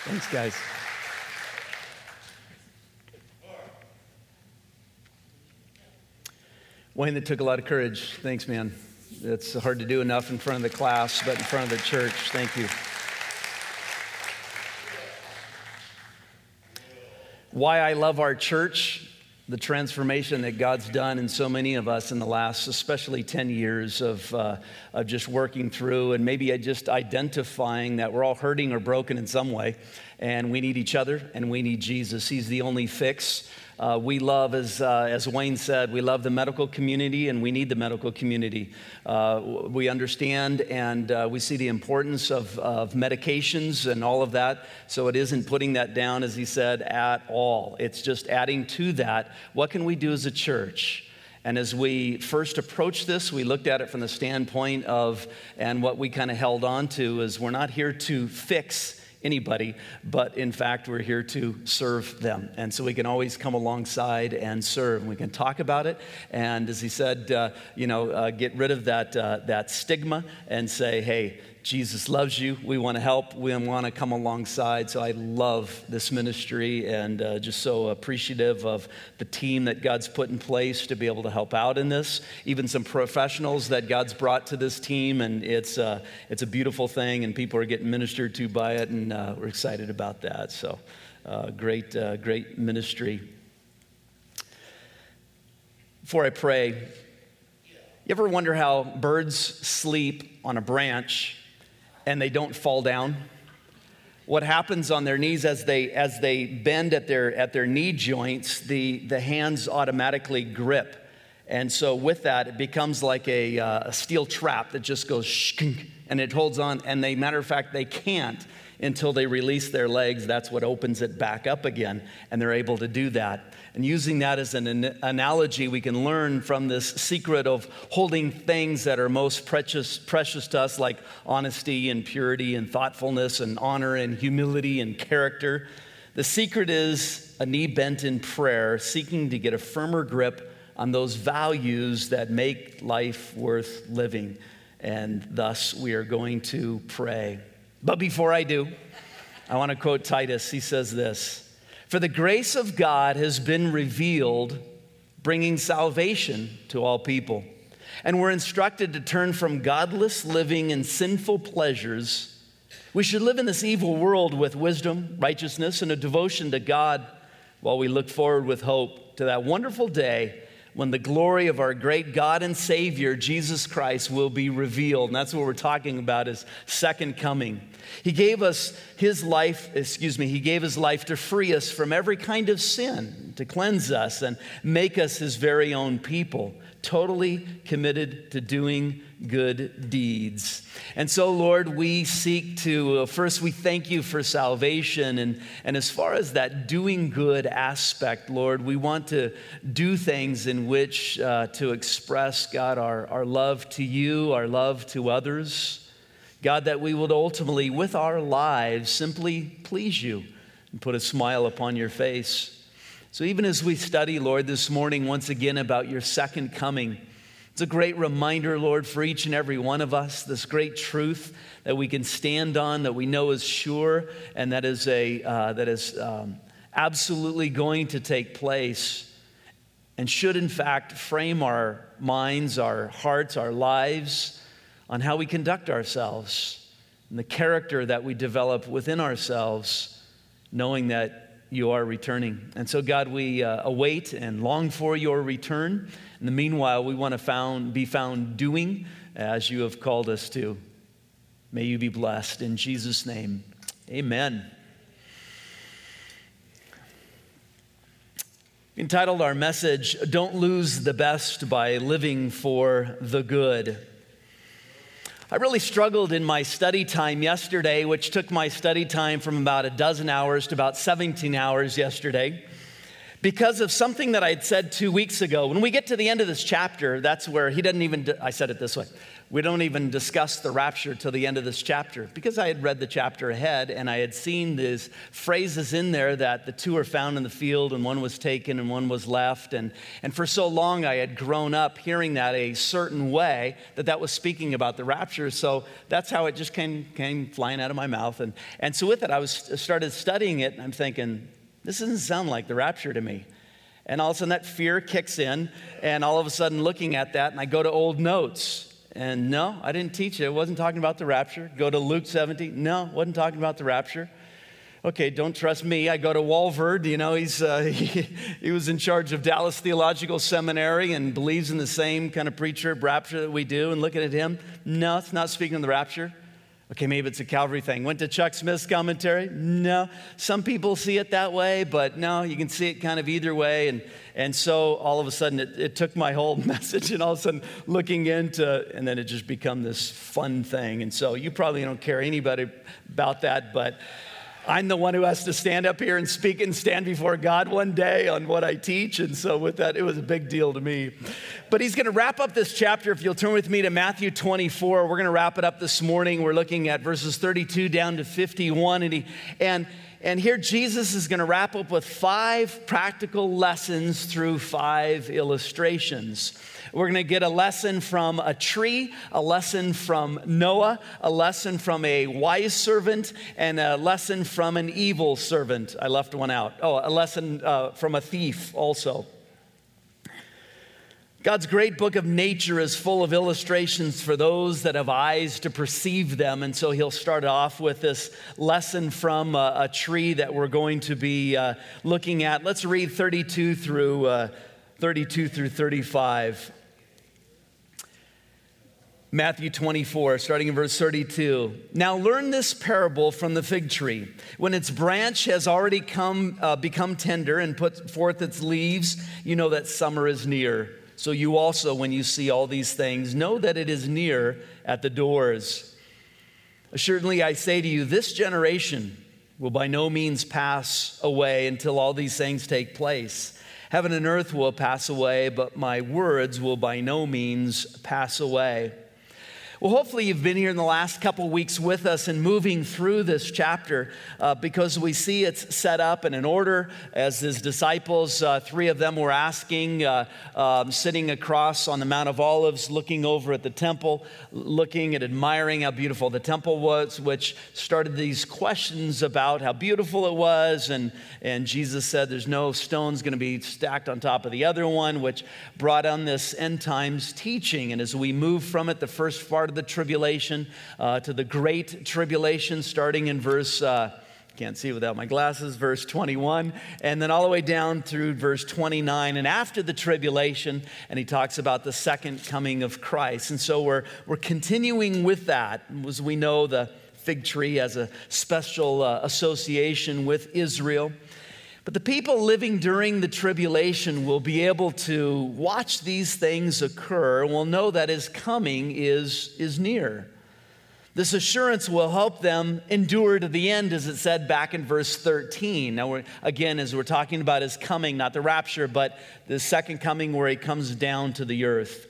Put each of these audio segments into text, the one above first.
Thanks, guys. Wayne, that took a lot of courage. Thanks, man. It's hard to do enough in front of the class, but in front of the church, thank you. Why I love our church, the transformation that God's done in so many of us in the last, especially 10 years of just working through and maybe just identifying that we're all hurting or broken in some way, and we need each other and we need Jesus. He's the only fix. We love, as Wayne said, we love the medical community and we need the medical community. We understand and we see the importance of medications and all of that. So it isn't putting that down, as he said, at all. It's just adding to that. What can we do as a church? And as we first approached this, we looked at it from the standpoint of, and what we kind of held on to is we're not here to fix anybody, but in fact, we're here to serve them. And so we can always come alongside and serve. And we can talk about it. And as he said, get rid of that stigma and say, hey, Jesus loves you. We want to help. We want to come alongside. So I love this ministry and just so appreciative of the team that God's put in place to be able to help out in this. Even some professionals that God's brought to this team, and it's a beautiful thing, and people are getting ministered to by it, and we're excited about that. So great ministry. Before I pray, you ever wonder how birds sleep on a branch and they don't fall down? What happens on their knees as they bend at their knee joints, the hands automatically grip. And so with that, it becomes like a steel trap that just goes shkink, and it holds on. And matter of fact, they can't until they release their legs. That's what opens it back up again, and they're able to do that. And using that as an analogy, we can learn from this secret of holding things that are most precious to us, like honesty and purity and thoughtfulness and honor and humility and character. The secret is a knee bent in prayer, seeking to get a firmer grip on those values that make life worth living. And thus, we are going to pray. But before I do, I want to quote Titus. He says this: "For the grace of God has been revealed, bringing salvation to all people. And we're instructed to turn from godless living and sinful pleasures. We should live in this evil world with wisdom, righteousness, and a devotion to God, while we look forward with hope to that wonderful day when the glory of our great God and Savior, Jesus Christ, will be revealed." And that's what we're talking about, is second coming. He gave us his life, he gave his life to free us from every kind of sin, to cleanse us and make us his very own people, totally committed to doing good deeds. And so, Lord, we seek to, first we thank you for salvation. And as far as that doing good aspect, Lord, we want to do things in which to express, God, our love to you, our love to others. God, that we would ultimately, with our lives, simply please you and put a smile upon your face. So even as we study, Lord, this morning once again about your second coming, it's a great reminder, Lord, for each and every one of us, this great truth that we can stand on, that we know is sure, and that is absolutely going to take place, and should in fact frame our minds, our hearts, our lives on how we conduct ourselves and the character that we develop within ourselves, knowing that you are returning. And so, God, we await and long for your return. In the meanwhile, we want to be found doing as you have called us to. May you be blessed. In Jesus' name, amen. Entitled our message, "Don't Lose the Best by Living for the Good." I really struggled in my study time yesterday, which took my study time from about a dozen hours to about 17 hours yesterday, because of something that I had said 2 weeks ago. When we get to the end of this chapter, that's where he doesn't even, I said it this way. We don't even discuss the rapture till the end of this chapter, because I had read the chapter ahead and I had seen these phrases in there that the two are found in the field and one was taken and one was left. And for so long I had grown up hearing that a certain way, that was speaking about the rapture. So that's how it just came flying out of my mouth. And so with it, I started studying it, and I'm thinking, this doesn't sound like the rapture to me. And all of a sudden that fear kicks in, and all of a sudden looking at that, and I go to old notes. And no, I didn't teach it. It wasn't talking about the rapture. Go to Luke 17. No, wasn't talking about the rapture. Okay, don't trust me. I go to Walvoord. You know, he was in charge of Dallas Theological Seminary and believes in the same kind of preacher rapture that we do. And looking at him, no, it's not speaking of the rapture. Okay, maybe it's a Calvary thing. Went to Chuck Smith's commentary. No, some people see it that way, but no, you can see it kind of either way. And so all of a sudden it took my whole message, and all of a sudden looking into, and then it just become this fun thing. And so you probably don't care anybody about that, but I'm the one who has to stand up here and speak and stand before God one day on what I teach. And so with that, it was a big deal to me. But he's going to wrap up this chapter. If you'll turn with me to Matthew 24, we're going to wrap it up this morning. We're looking at verses 32 down to 51. And here Jesus is going to wrap up with 5 practical lessons through 5 illustrations. We're going to get a lesson from a tree, a lesson from Noah, a lesson from a wise servant, and a lesson from an evil servant. I left one out. Oh, a lesson from a thief also. God's great book of nature is full of illustrations for those that have eyes to perceive them. And so he'll start off with this lesson from a tree that we're going to be looking at. Let's read 32 through 35. Matthew 24, starting in verse 32. Now learn this parable from the fig tree. When its branch has already become tender and put forth its leaves, you know that summer is near. So you also, when you see all these things, know that it is near at the doors. Assuredly, I say to you, this generation will by no means pass away until all these things take place. Heaven and earth will pass away, but my words will by no means pass away. Well, hopefully you've been here in the last couple weeks with us and moving through this chapter because we see it's set up in an order as his disciples, 3 of them were asking, sitting across on the Mount of Olives, looking over at the temple, looking and admiring how beautiful the temple was, which started these questions about how beautiful it was. And Jesus said there's no stones going to be stacked on top of the other one, which brought on this end times teaching. And as we move from it, the first part of the tribulation to the great tribulation, starting in verse, can't see without my glasses, verse 21, and then all the way down through verse 29, and after the tribulation, and he talks about the second coming of Christ. And so we're continuing with that. As we know, the fig tree has a special association with Israel. But the people living during the tribulation will be able to watch these things occur and will know that his coming is near. This assurance will help them endure to the end, as it said back in verse 13. Now, as we're talking about his coming, not the rapture, but the second coming where he comes down to the earth.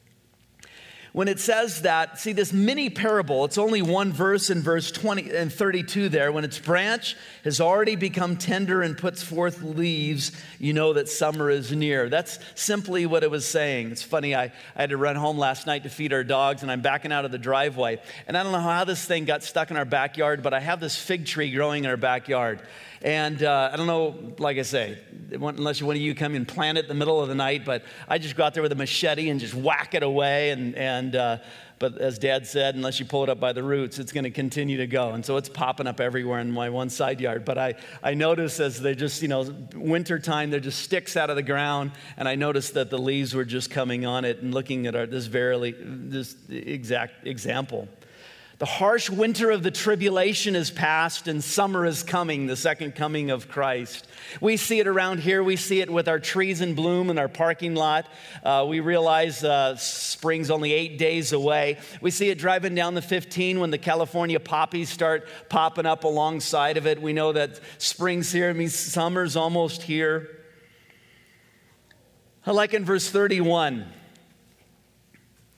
When it says that, see this mini parable, it's only one verse in verse 20 and 32 there. When its branch has already become tender and puts forth leaves, you know that summer is near. That's simply what it was saying. It's funny, I had to run home last night to feed our dogs, and I'm backing out of the driveway. And I don't know how this thing got stuck in our backyard, but I have this fig tree growing in our backyard. And I don't know, like I say, unless one of you come and plant it in the middle of the night, but I just go out there with a machete and just whack it away. But as Dad said, unless you pull it up by the roots, it's going to continue to go. And so it's popping up everywhere in my one side yard. But I notice as they just, wintertime, there just sticks out of the ground. And I noticed that the leaves were just coming on it and looking at this exact example. The harsh winter of the tribulation is past and summer is coming, the second coming of Christ. We see it around here. We see it with our trees in bloom in our parking lot. We realize spring's only 8 days away. We see it driving down the 15 when the California poppies start popping up alongside of it. We know that spring's here. It means summer's almost here. I like in verse 31.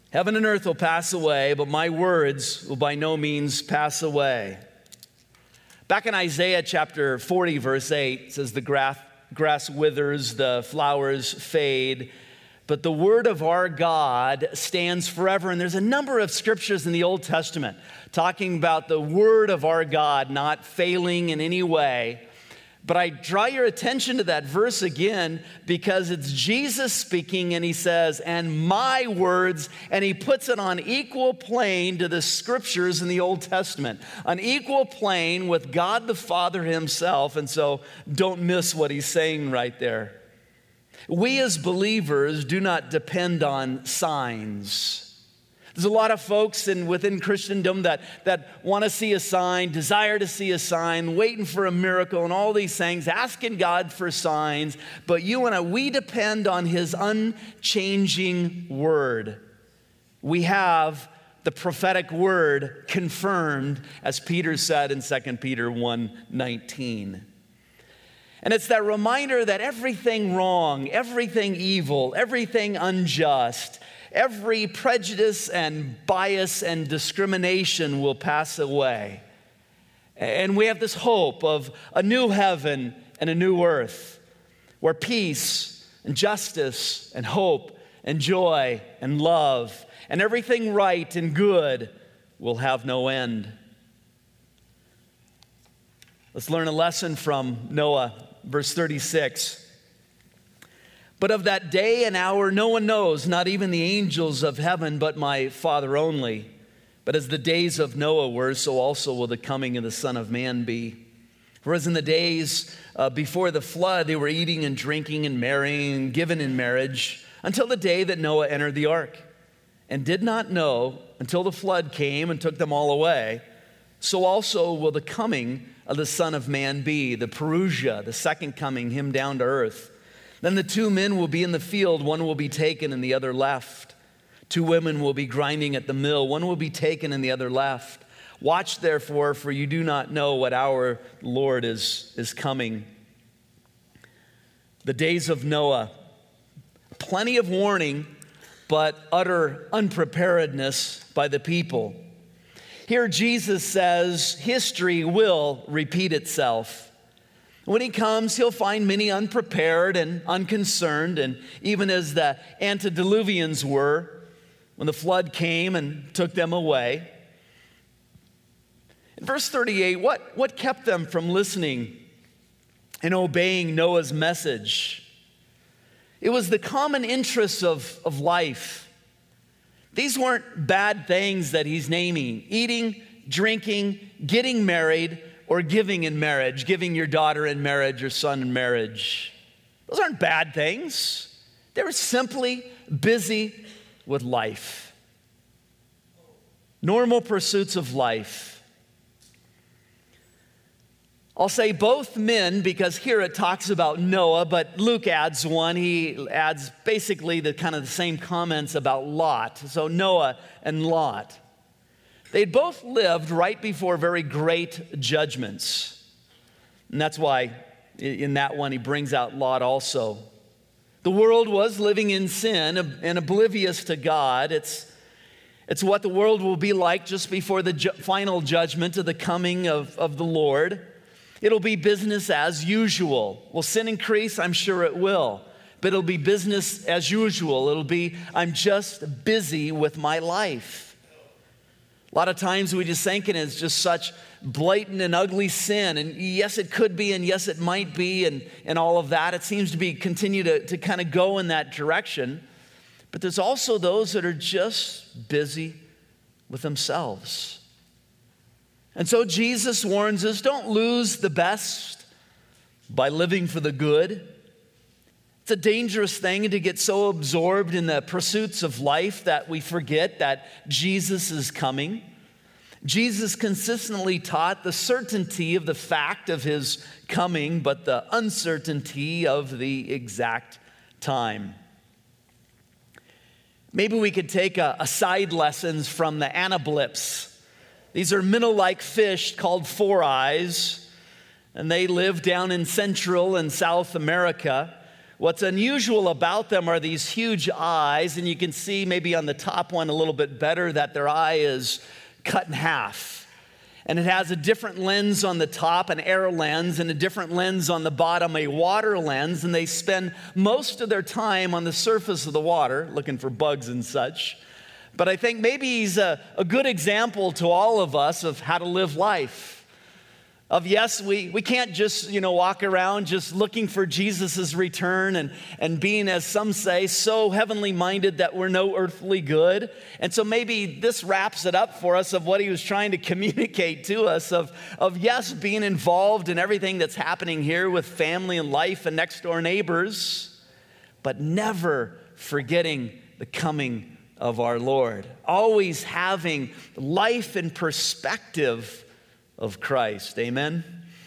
Heaven and earth will pass away, but my words will by no means pass away. Back in Isaiah chapter 40, verse 8, it says, the grass withers, the flowers fade, but the word of our God stands forever. And there's a number of scriptures in the Old Testament talking about the word of our God not failing in any way. But I draw your attention to that verse again because it's Jesus speaking, and he says, and my words, and he puts it on equal plane to the scriptures in the Old Testament, on equal plane with God the Father himself. And so don't miss what he's saying right there. We as believers do not depend on signs. There's a lot of folks within Christendom that want to see a sign, desire to see a sign, waiting for a miracle and all these things, asking God for signs. But we depend on his unchanging word. We have the prophetic word confirmed, as Peter said in 2 Peter 1:19. And it's that reminder that everything wrong, everything evil, everything unjust, every prejudice and bias and discrimination will pass away. And we have this hope of a new heaven and a new earth where peace and justice and hope and joy and love and everything right and good will have no end. Let's learn a lesson from Noah, verse 36. But of that day and hour no one knows, not even the angels of heaven, but my Father only. But as the days of Noah were, so also will the coming of the Son of Man be. For as in the days before the flood, they were eating and drinking and marrying and given in marriage until the day that Noah entered the ark, and did not know until the flood came and took them all away. So also will the coming of the Son of Man be, the Parousia, the second coming, him down to earth. Then the two men will be in the field, one will be taken and the other left. Two women will be grinding at the mill, one will be taken and the other left. Watch therefore, for you do not know what hour the Lord is coming. The days of Noah, plenty of warning, but utter unpreparedness by the people. Here Jesus says history will repeat itself. When he comes, he'll find many unprepared and unconcerned, and even as the antediluvians were when the flood came and took them away. In verse 38, what kept them from listening and obeying Noah's message? It was the common interests of life. These weren't bad things that he's naming: eating, drinking, getting married, or giving in marriage, giving your daughter in marriage or son in marriage. Those aren't bad things. They were simply busy with life. Normal pursuits of life. I'll say both men because here it talks about Noah, but Luke adds one. He adds basically the same comments about Lot. So Noah and Lot. They'd both lived right before very great judgments. And that's why in that one he brings out Lot also. The world was living in sin and oblivious to God. It's what the world will be like just before the final judgment of the coming of the Lord. It'll be business as usual. Will sin increase? I'm sure it will. But it'll be business as usual. It'll be, I'm just busy with my life. A lot of times we just think it's just such blatant and ugly sin. And yes, it could be, and yes, it might be, and all of that. It seems to be continue to kind of go in that direction. But there's also those that are just busy with themselves. And so Jesus warns us, don't lose the best by living for the good. It's a dangerous thing to get so absorbed in the pursuits of life that we forget that Jesus is coming. Jesus consistently taught the certainty of the fact of his coming, but the uncertainty of the exact time. Maybe we could take a side lessons from the anableps. These are minnow-like fish called four-eyes, and they live down in Central and South America. What's unusual about them are these huge eyes, and you can see maybe on the top one a little bit better that their eye is cut in half. And it has a different lens on the top, an air lens, and a different lens on the bottom, a water lens. And they spend most of their time on the surface of the water looking for bugs and such. But I think maybe he's a good example to all of us of how to live life. Of yes, we can't just, walk around just looking for Jesus' return and being, as some say, so heavenly minded that we're no earthly good. And so maybe this wraps it up for us of what he was trying to communicate to us of yes, being involved in everything that's happening here with family and life and next door neighbors, but never forgetting the coming of our Lord. Always having life in perspective of Christ. Amen?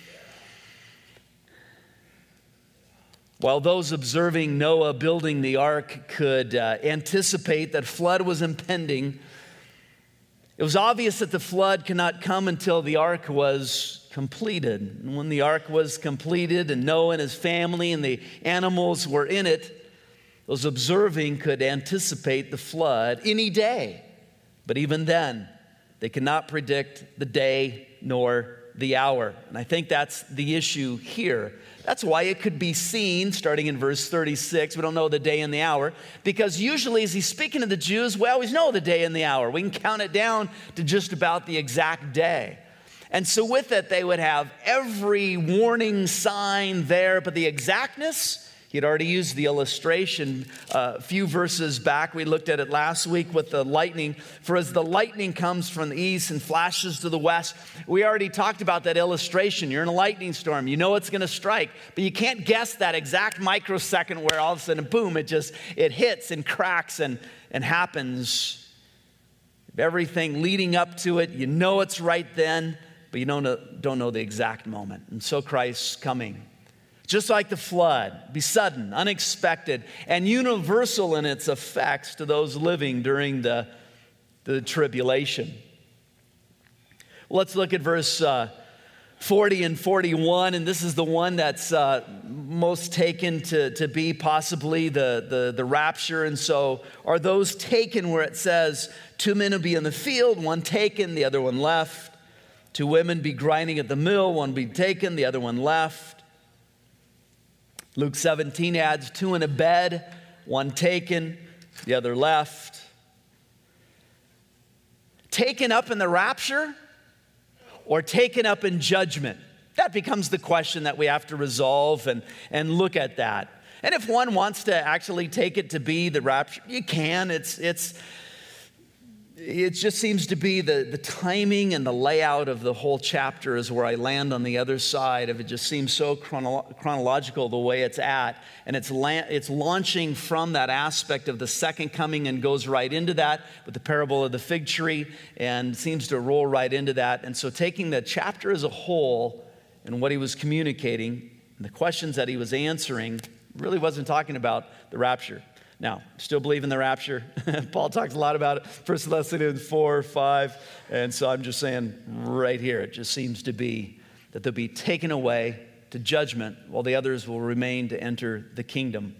While those observing Noah building the ark could anticipate that flood was impending, it was obvious that the flood could not come until the ark was completed. And when the ark was completed and Noah and his family and the animals were in it, those observing could anticipate the flood any day. But even then, they could not predict the day nor the hour. And I think that's the issue here. That's why it could be seen, starting in verse 36, we don't know the day and the hour, because usually as he's speaking to the Jews, we always know the day and the hour. We can count it down to just about the exact day. And so with it, they would have every warning sign there, but the exactness, he had already used the illustration a few verses back. We looked at it last week with the lightning. For as the lightning comes from the east and flashes to the west, we already talked about that illustration. You're in a lightning storm. You know it's going to strike, but you can't guess that exact microsecond where all of a sudden, boom, it hits and cracks and happens. Everything leading up to it, you know it's right then, but you don't know the exact moment. And so Christ's coming. Just like the flood, be sudden, unexpected, and universal in its effects to those living during the tribulation. Well, let's look at verse 40 and 41, and this is the one that's most taken to be possibly the rapture. And so are those taken where it says, 2 men will be in the field, one taken, the other one left. 2 women be grinding at the mill, one be taken, the other one left. Luke 17 adds 2 in a bed, one taken, the other left. Taken up in the rapture or taken up in judgment? That becomes the question that we have to resolve and look at that. And if one wants to actually take it to be the rapture, you can. It just seems to be the timing and the layout of the whole chapter is where I land on the other side of it. Just seems so chronological the way it's at. And it's launching from that aspect of the second coming and goes right into that with the parable of the fig tree and seems to roll right into that. And so taking the chapter as a whole and what he was communicating and the questions that he was answering really wasn't talking about the rapture. Now, still believe in the rapture. Paul talks a lot about it, 1 Thessalonians 4, 5. And so I'm just saying right here, it just seems to be that they'll be taken away to judgment while the others will remain to enter the kingdom.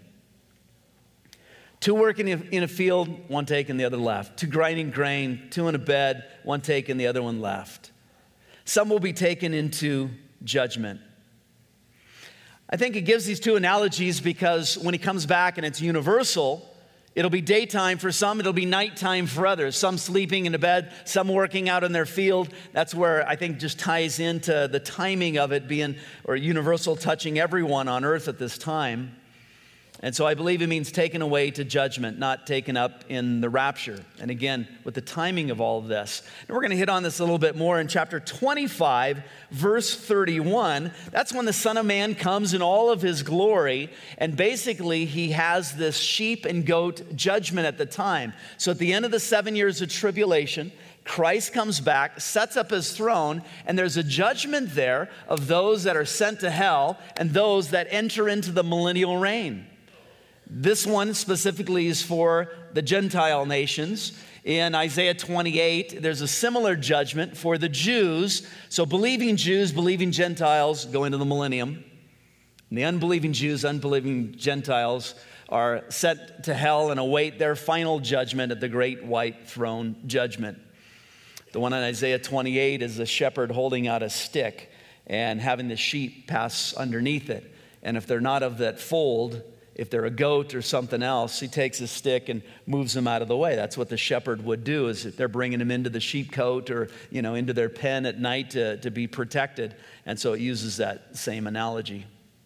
2 working in a field, one taken, the other left. 2 grinding grain, 2 in a bed, one taken, the other one left. Some will be taken into judgment. I think it gives these 2 analogies because when he comes back and it's universal, it'll be daytime for some, it'll be nighttime for others. Some sleeping in a bed, some working out in their field. That's where I think just ties into the timing of it being, or universal, touching everyone on earth at this time. And so I believe it means taken away to judgment, not taken up in the rapture. And again, with the timing of all of this. And we're going to hit on this a little bit more in chapter 25, verse 31. That's when the Son of Man comes in all of his glory. And basically, he has this sheep and goat judgment at the time. So at the end of the 7 years of tribulation, Christ comes back, sets up his throne, and there's a judgment there of those that are sent to hell and those that enter into the millennial reign. This one specifically is for the Gentile nations. In Isaiah 28, there's a similar judgment for the Jews. So believing Jews, believing Gentiles go into the millennium. And the unbelieving Jews, unbelieving Gentiles are sent to hell and await their final judgment at the great white throne judgment. The one in Isaiah 28 is the shepherd holding out a stick and having the sheep pass underneath it. And if they're not of that fold, if they're a goat or something else, he takes a stick and moves them out of the way. That's what the shepherd would do, is if they're bringing them into the sheepcote or, into their pen at night to be protected. And so it uses that same analogy.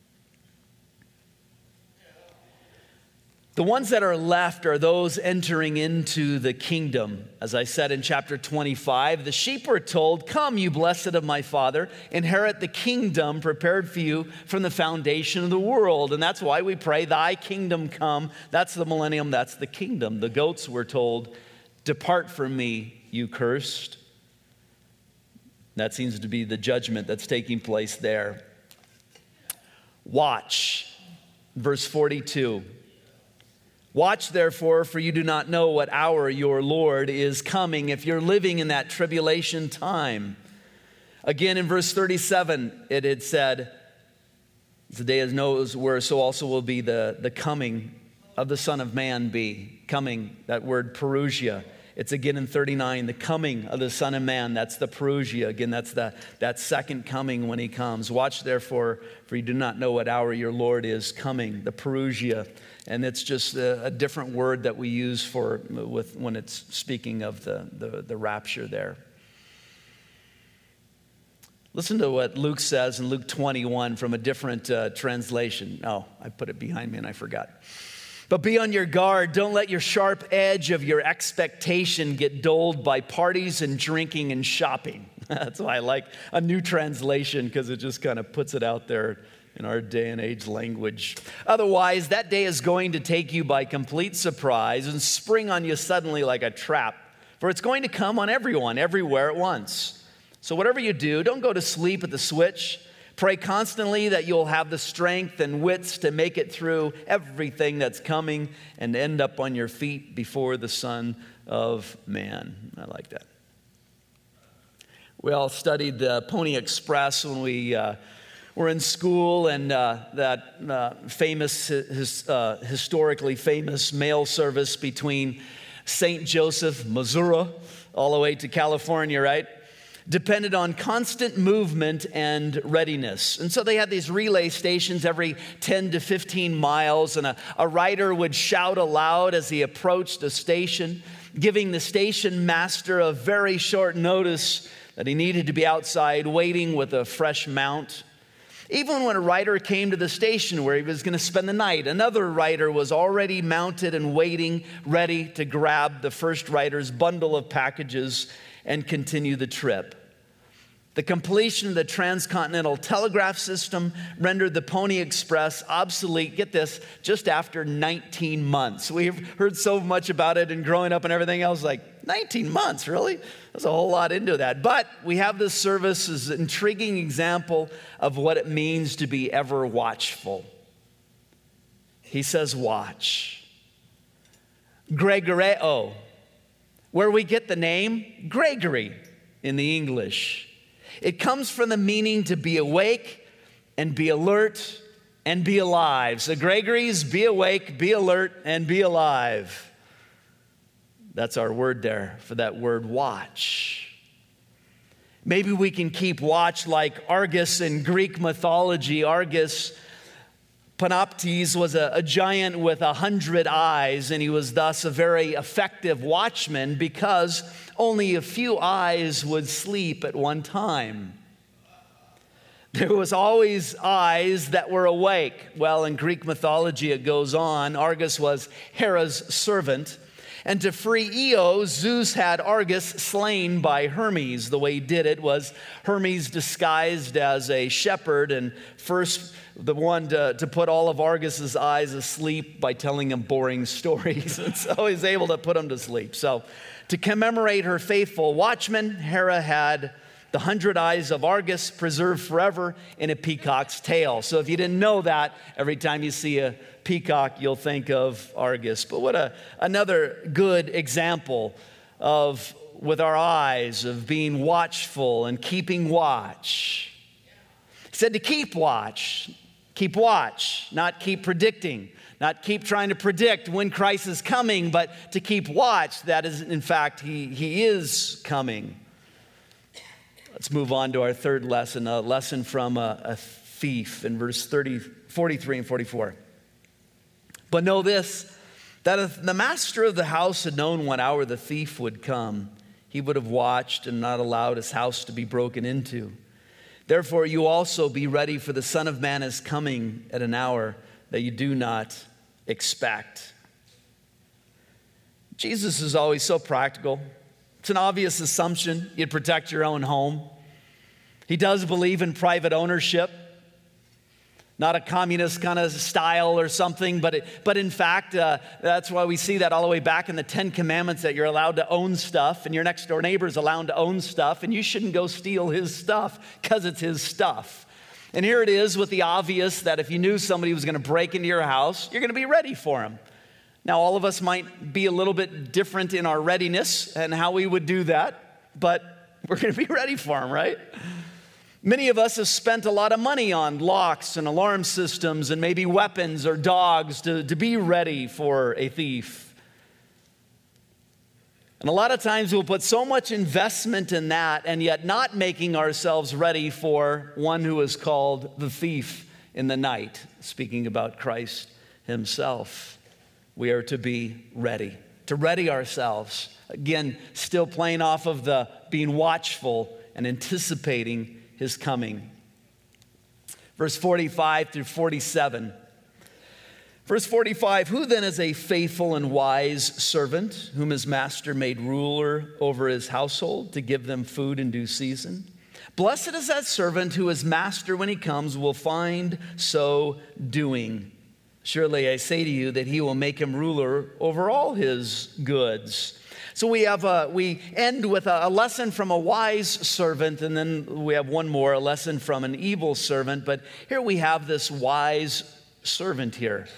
The ones that are left are those entering into the kingdom. As I said in chapter 25, the sheep were told, "Come, you blessed of my Father, inherit the kingdom prepared for you from the foundation of the world." And that's why we pray, "Thy kingdom come." That's the millennium, that's the kingdom. The goats were told, "Depart from me, you cursed." That seems to be the judgment that's taking place there. Watch, verse 42. "Watch, therefore, for you do not know what hour your Lord is coming," if you're living in that tribulation time. Again, in verse 37, it had said, "The day as Noah's were, so also will be the coming of the Son of Man be." Coming, that word parousia. It's again in 39, the coming of the Son of Man. That's the parousia. Again, that's that second coming when he comes. "Watch, therefore, for you do not know what hour your Lord is coming." The parousia. And it's just a different word that we use when it's speaking of the rapture there. Listen to what Luke says in Luke 21 from a different translation. Oh, I put it behind me and I forgot. "But be on your guard. Don't let your sharp edge of your expectation get dulled by parties and drinking and shopping." That's why I like a new translation, because it just kind of puts it out there in our day and age language. "Otherwise, that day is going to take you by complete surprise and spring on you suddenly like a trap. For it's going to come on everyone, everywhere at once. So whatever you do, don't go to sleep at the switch. Pray constantly that you'll have the strength and wits to make it through everything that's coming and end up on your feet before the Son of Man." I like that. We all studied the Pony Express when we were in school, and that historically famous mail service between St. Joseph, Missouri, all the way to California, right? Depended on constant movement and readiness. And so they had these relay stations every 10 to 15 miles, and a rider would shout aloud as he approached a station, giving the station master a very short notice that he needed to be outside waiting with a fresh mount. Even when a rider came to the station where he was going to spend the night, another rider was already mounted and waiting, ready to grab the first rider's bundle of packages and continue the trip. The completion of the transcontinental telegraph system rendered the Pony Express obsolete, get this, just after 19 months. We've heard so much about it and growing up and everything else, like 19 months, really? There's a whole lot into that. But we have this service as an intriguing example of what it means to be ever watchful. He says, watch. Gregoreo, where we get the name Gregory in the English. It comes from the meaning to be awake and be alert and be alive. So Gregory's be awake, be alert, and be alive. That's our word there for that word watch. Maybe we can keep watch like Argus in Greek mythology. Argus Panoptes was a giant with 100 eyes, and he was thus a very effective watchman because only a few eyes would sleep at one time. There was always eyes that were awake. Well, in Greek mythology, it goes on. Argus was Hera's servant. And to free Io, Zeus had Argus slain by Hermes. The way he did it was Hermes disguised as a shepherd, and first the one to put all of Argus's eyes asleep by telling him boring stories. And so he's able to put them to sleep. So to commemorate her faithful watchman, Hera had the 100 eyes of Argus preserved forever in a peacock's tail. So if you didn't know that, every time you see a peacock, you'll think of Argus. But what another good example of, with our eyes, of being watchful and keeping watch. He said to keep watch. Keep watch, not keep predicting, not keep trying to predict when Christ is coming, but to keep watch. That is, in fact, he is coming. Let's move on to our third lesson, a lesson from a thief in verse 43 and 44. But know this, that if the master of the house had known what hour the thief would come, he would have watched and not allowed his house to be broken into. Therefore, you also be ready, for the Son of Man is coming at an hour that you do not expect. Jesus is always so practical. It's an obvious assumption you'd protect your own home. He does believe in private ownership, not a communist kind of style or something, but in fact, that's why we see that all the way back in the Ten Commandments, that you're allowed to own stuff, and your next door neighbor is allowed to own stuff, and you shouldn't go steal his stuff because it's his stuff. And here it is with the obvious that if you knew somebody was going to break into your house, you're going to be ready for him. Now, all of us might be a little bit different in our readiness and how we would do that, but we're going to be ready for him, right? Many of us have spent a lot of money on locks and alarm systems and maybe weapons or dogs to be ready for a thief. And a lot of times we'll put so much investment in that and yet not making ourselves ready for one who is called the thief in the night, speaking about Christ himself. We are to be ready, to ready ourselves. Again, still playing off of the being watchful and anticipating his coming. Verse 45 through 47. Verse 45, who then is a faithful and wise servant whom his master made ruler over his household to give them food in due season? Blessed is that servant who his master, when he comes, will find so doing. Surely I say to you that he will make him ruler over all his goods. So we end with a lesson from a wise servant, and then we have one more, a lesson from an evil servant. But here we have this wise servant here.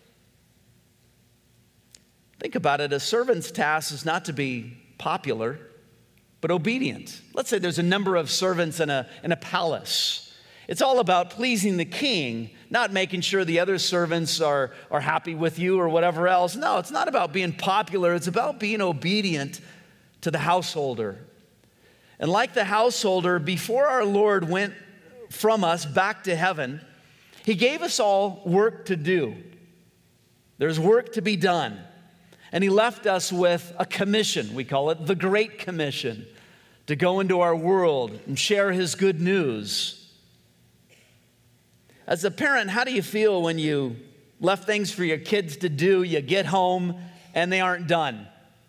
Think about it. A servant's task is not to be popular, but obedient. Let's say there's a number of servants in a palace. It's all about pleasing the king, not making sure the other servants are happy with you or whatever else. No, it's not about being popular. It's about being obedient to the householder. And like the householder, before our Lord went from us back to heaven, he gave us all work to do. There's work to be done. And he left us with a commission. We call it the Great Commission, to go into our world and share his good news. As a parent, how do you feel when you left things for your kids to do, you get home, and they aren't done?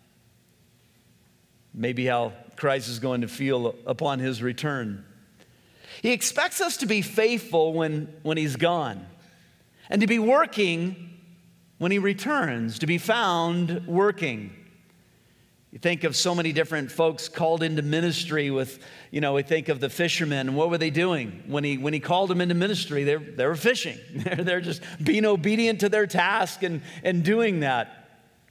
Maybe how Christ is going to feel upon his return. He expects us to be faithful when he's gone, and to be working when he returns, to be found working. You think of so many different folks called into ministry with, we think of the fishermen. What were they doing? When he called them into ministry, they were fishing. They're just being obedient to their task and doing that.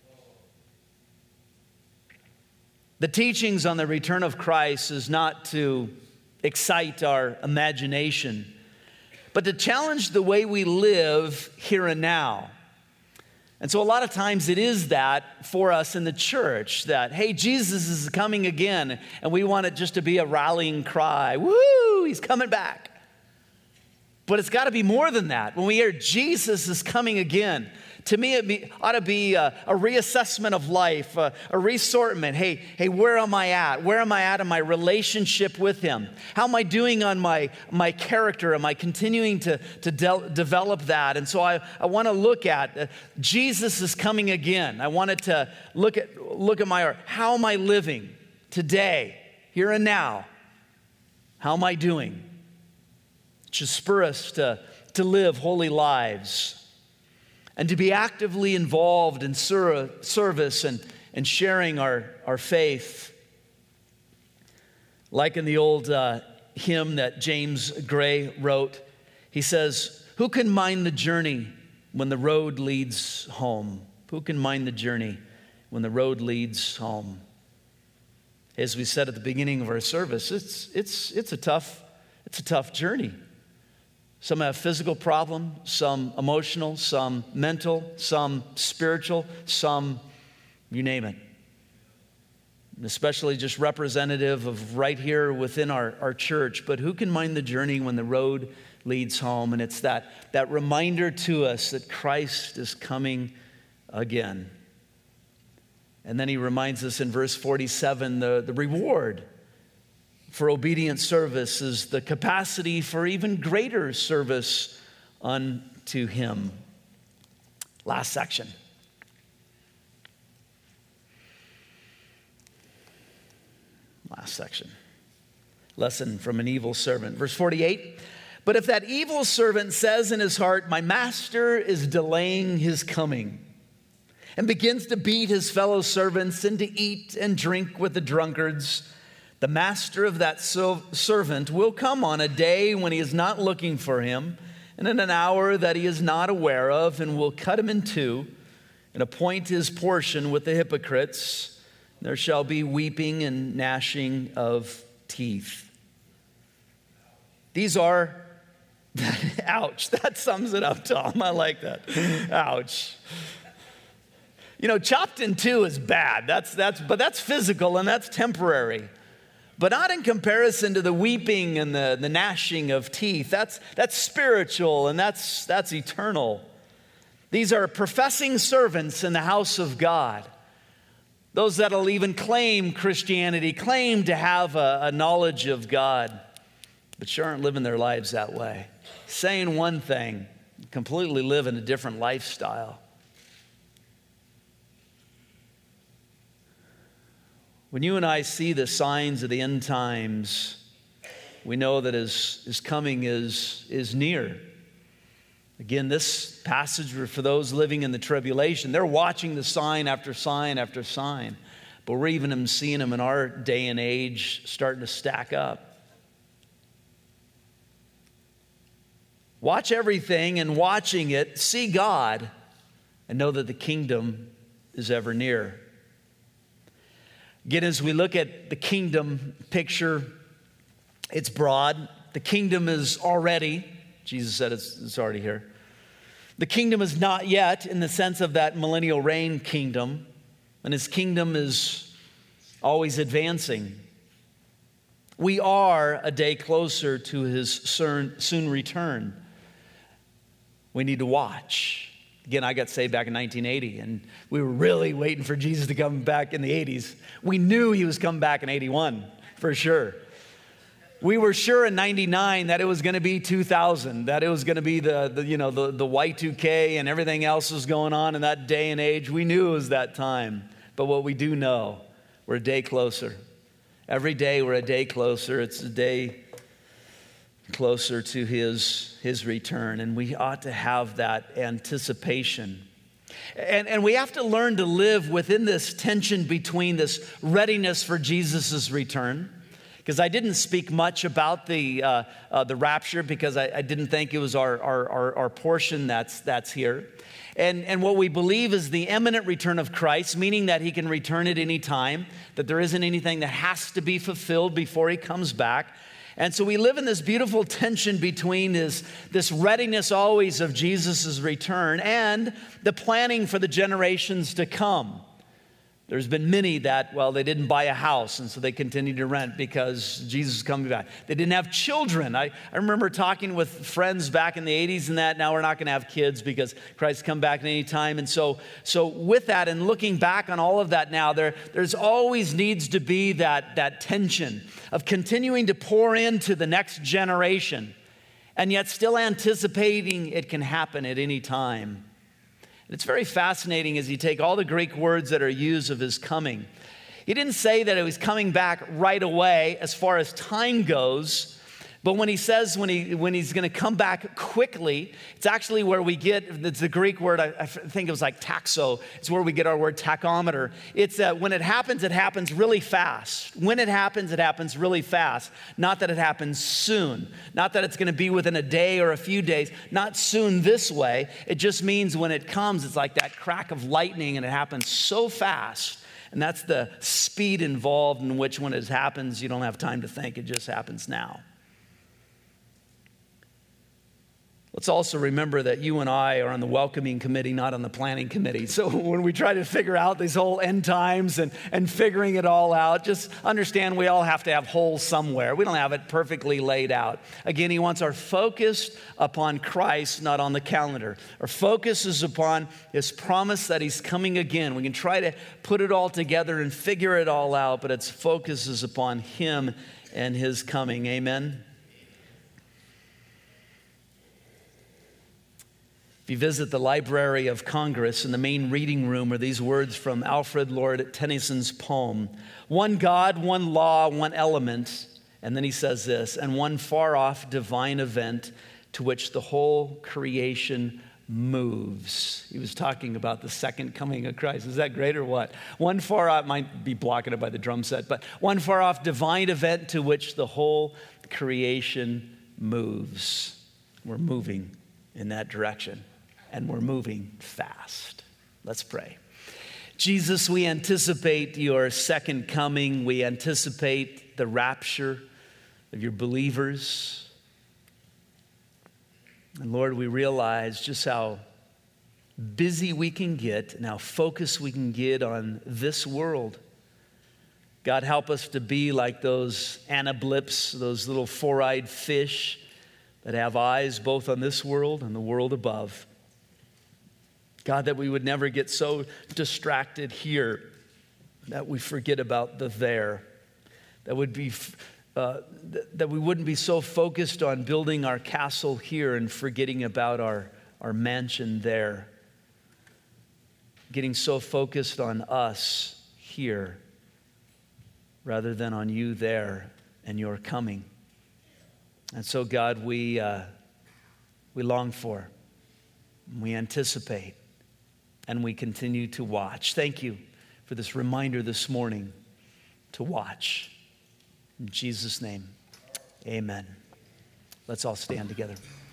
The teachings on the return of Christ is not to excite our imagination, but to challenge the way we live here and now. And so a lot of times it is that for us in the church, that, hey, Jesus is coming again, and we want it just to be a rallying cry. Woo, he's coming back. But it's got to be more than that. When we hear Jesus is coming again, to me it ought to be a reassessment of life, a resortment. Hey, where am I at? Where am I at in my relationship with him? How am I doing on my character? Am I continuing to develop that? And so I want to look at Jesus is coming again. I wanted to look at my heart. How am I living today, here and now? How am I doing? It should spur us to live holy lives and to be actively involved in service and sharing our faith. Like in the old hymn that James Gray wrote, he says, who can mind the journey when the road leads home? Who can mind the journey when the road leads home? As we said at the beginning of our service, it's a tough journey. Some have physical problems, some emotional, some mental, some spiritual, some you name it. Especially just representative of right here within our church. But who can mind the journey when the road leads home? And it's that reminder to us that Christ is coming again. And then he reminds us in verse 47, the reward for obedient service is the capacity for even greater service unto him. Last section. Last section. Lesson from an evil servant. Verse 48. But if that evil servant says in his heart, my master is delaying his coming, and begins to beat his fellow servants and to eat and drink with the drunkards, the master of that servant will come on a day when he is not looking for him, and in an hour that he is not aware of, and will cut him in two and appoint his portion with the hypocrites. There shall be weeping and gnashing of teeth. These are, ouch, that sums it up, Tom. I like that. Ouch. You know, chopped in two is bad. But that's physical and that's temporary. But not in comparison to the weeping and the gnashing of teeth. That's spiritual and that's eternal. These are professing servants in the house of God. Those that'll even claim Christianity, claim to have a knowledge of God, but sure aren't living their lives that way. Saying one thing, completely living a different lifestyle. When you and I see the signs of the end times, we know that his coming is near. Again, this passage for those living in the tribulation, they're watching the sign after sign after sign. But we're even seeing them in our day and age starting to stack up. Watch everything, and watching it, see God and know that the kingdom is ever near. Again, as we look at the kingdom picture, it's broad. The kingdom is already, Jesus said it's already here. The kingdom is not yet in the sense of that millennial reign kingdom, and his kingdom is always advancing. We are a day closer to his soon return. We need to watch. Again, I got saved back in 1980, and we were really waiting for Jesus to come back in the 80s. We knew he was coming back in 81, for sure. We were sure in 99 that it was going to be 2000, that it was going to be the Y2K and everything else was going on in that day and age. We knew it was that time. But what we do know, we're a day closer. Every day we're a day closer. It's a day closer to his return, and we ought to have that anticipation. And we have to learn to live within this tension between this readiness for Jesus' return, because I didn't speak much about the rapture because I didn't think it was our portion that's here. And what we believe is the imminent return of Christ, meaning that he can return at any time, that there isn't anything that has to be fulfilled before he comes back. And so we live in this beautiful tension between this readiness always of Jesus' return and the planning for the generations to come. There's been many that, they didn't buy a house, and so they continued to rent because Jesus is coming back. They didn't have children. I remember talking with friends back in the 80s and that, now we're not going to have kids because Christ's come back at any time. And so with that and looking back on all of that now, there's always needs to be that tension of continuing to pour into the next generation and yet still anticipating it can happen at any time. It's very fascinating as you take all the Greek words that are used of his coming. He didn't say that it was coming back right away as far as time goes, but when he says when he's going to come back quickly, it's actually where we get, it's the Greek word, I think it was like taxo. It's where we get our word tachometer. It's when it happens really fast. When it happens really fast. Not that it happens soon. Not that it's going to be within a day or a few days. Not soon this way. It just means when it comes, it's like that crack of lightning and it happens so fast. And that's the speed involved in which when it happens, you don't have time to think. It just happens now. Let's also remember that you and I are on the welcoming committee, not on the planning committee. So when we try to figure out these whole end times and figuring it all out, just understand we all have to have holes somewhere. We don't have it perfectly laid out. Again, he wants our focus upon Christ, not on the calendar. Our focus is upon his promise that he's coming again. We can try to put it all together and figure it all out, but its focus is upon him and his coming. Amen. If you visit the Library of Congress, in the main reading room are these words from Alfred Lord Tennyson's poem: one God, one law, one element, and then he says this, and one far-off divine event to which the whole creation moves. He was talking about the second coming of Christ. Is that great or what? One far-off, might be blocking it by the drum set, but one far-off divine event to which the whole creation moves. We're moving in that direction. And we're moving fast. Let's pray. Jesus, we anticipate your second coming. We anticipate the rapture of your believers. And Lord, we realize just how busy we can get and how focused we can get on this world. God, help us to be like those anablips, those little four-eyed fish that have eyes both on this world and the world above. God, that we would never get so distracted here that we forget about the there. That we wouldn't be so focused on building our castle here and forgetting about our mansion there. Getting so focused on us here rather than on you there and your coming. And so, God, we long for, we anticipate, and we continue to watch. Thank you for this reminder this morning to watch. In Jesus' name, amen. Let's all stand together.